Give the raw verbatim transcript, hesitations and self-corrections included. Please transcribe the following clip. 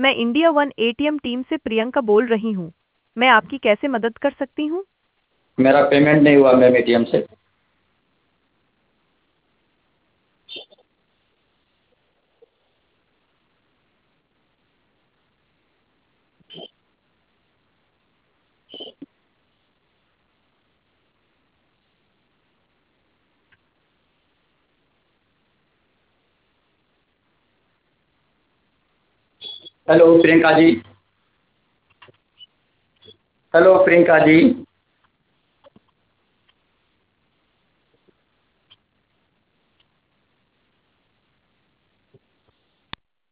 मैं India one ATM team से प्रियंका बोल रही हूँ। मैं आपकी कैसे मदद कर सकती हूँ? मेरा पेमेंट नहीं हुआ मैम एटीएम से। हेलो प्रियंका जी। हेलो प्रियंका जी।